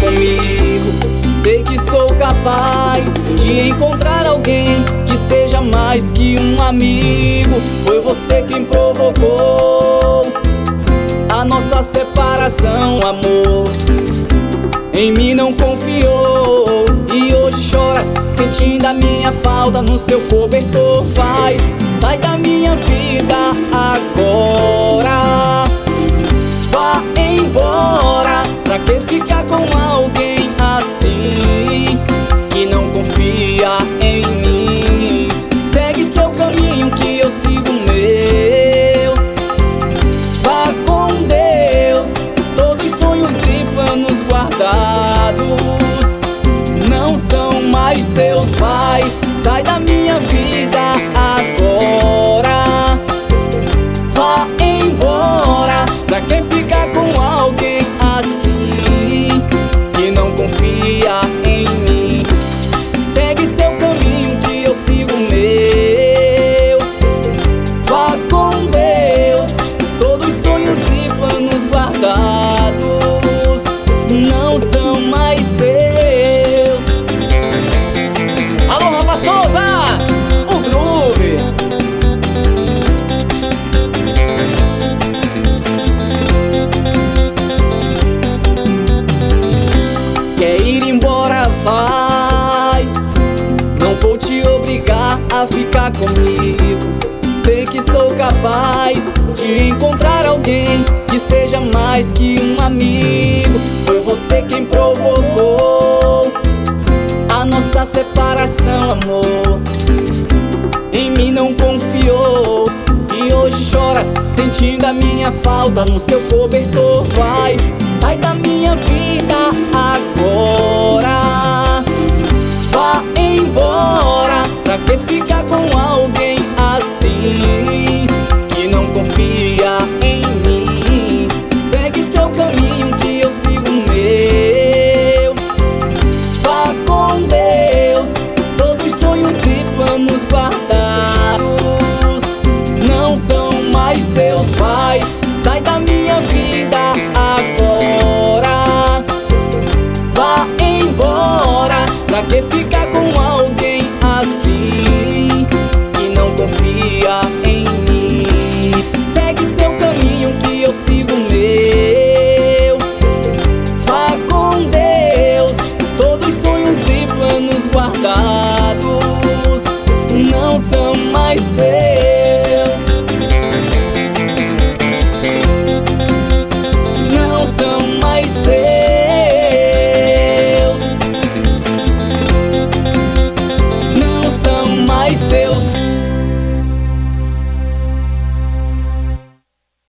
comigo. Sei que sou capaz de encontrar alguém que seja mais que um amigo. Foi você quem provocou a nossa separação, amor. Em mim não confiou e hoje chora, sentindo a minha falta no seu cobertor. Vai, sai da minha vida agora. Vá embora, pra que ficar com alguém assim, que não confia em mim? Segue seu caminho que eu sigo o meu. Vá com Deus, todos sonhos e planos guardados não são mais seus. Vai, sai da minha vida agora. Vá embora, pra que ficar com alguém assim, que não confia em mim? Segue seu caminho que eu sigo o meu. Vá com Deus, todos sonhos e planos guardados não são mais seus. Alô, Rafa Souza, o Groove. Quer ir embora? Vai, não vou te obrigar a ficar comigo. Sei que sou capaz de encontrar alguém que seja mais que um amigo. Foi você quem provocou a nossa separação, amor. Em mim não confiou e hoje chora, sentindo a minha falta no seu cobertor. Vai, sai da minha vida agora. Vá embora, pra que ficar com alguém assim, que não confia em mim? Segue seu caminho que eu sigo o meu. Vá com Deus, todos sonhos e planos guardados não são mais seus. Vai, sai da minha vida agora. Vá embora, pra que ficar com alguém assim, que não confia em mim? Segue seu caminho que eu sigo o meu. Vá com Deus, todos sonhos e planos guardados não são mais seus.